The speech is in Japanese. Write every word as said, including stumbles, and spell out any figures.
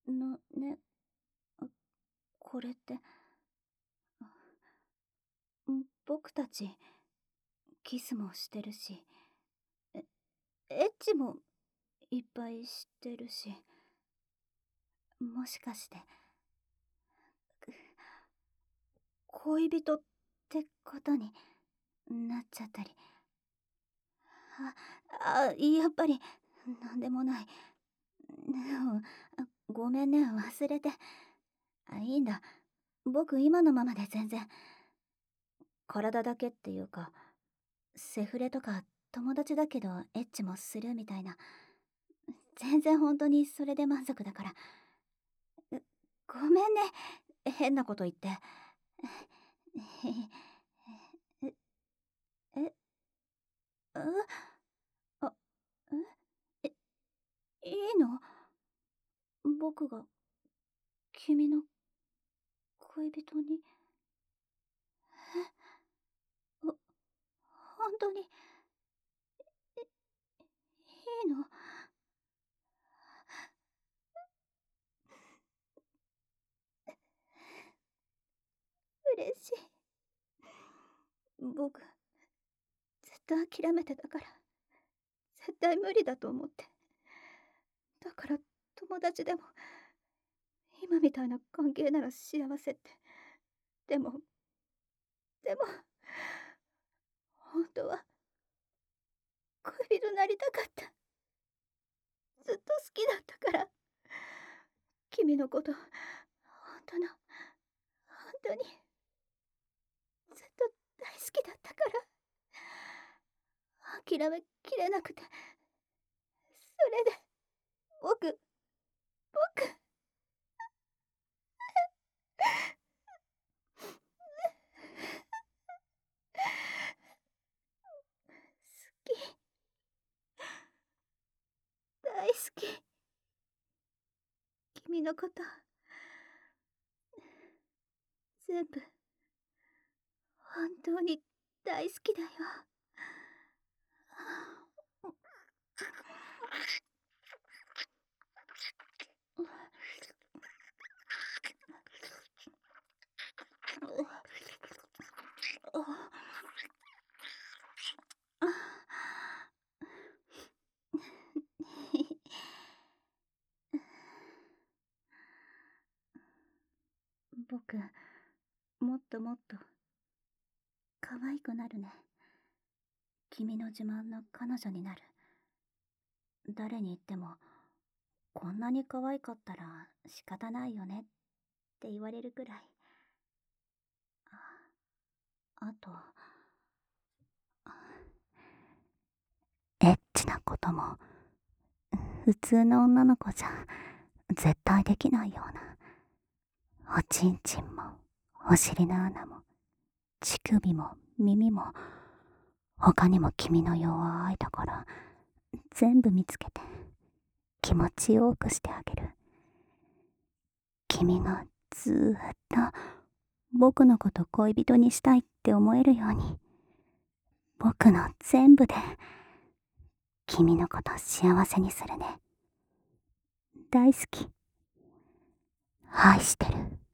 のね、これって、僕たちキスもしてるし、えエッチもいっぱいしてるし、もしかして恋人ってことになっちゃったり。あ、あ、やっぱりなんでもない。うんごめんね、忘れて。あ、いいんだ。僕今のままで全然。体だけっていうか、セフレとか友達だけどエッチもするみたいな。全然本当にそれで満足だから。うごめんね、変なこと言って。え、え、うあ、え、え、いいの？僕が君の恋人に。え、ほ本当にいいの？嬉しい。僕、ずっと諦めてたから、絶対無理だと思って。だから友達でも、今みたいな関係なら幸せって。でも、でも、本当は恋人なりたかった。ずっと好きだったから。君のこと、本当の、本当に、ずっと大好きだったから。諦めきれなくて。それで、僕、僕、好き、大好き。君のこと、全部、本当に大好きだよ。僕、もっともっと可愛くなるね。君の自慢の彼女になる。誰に言っても、こんなに可愛かったら仕方ないよねって言われるくらい。あと、エッチなことも普通の女の子じゃ絶対できないような。おちんちんもお尻の穴も乳首も耳も、他にも君の弱いところ全部見つけて気持ちよくしてあげる。君がずーっと僕のこと恋人にしたいって思えるように、僕の全部で君のこと幸せにするね。大好き。愛してる。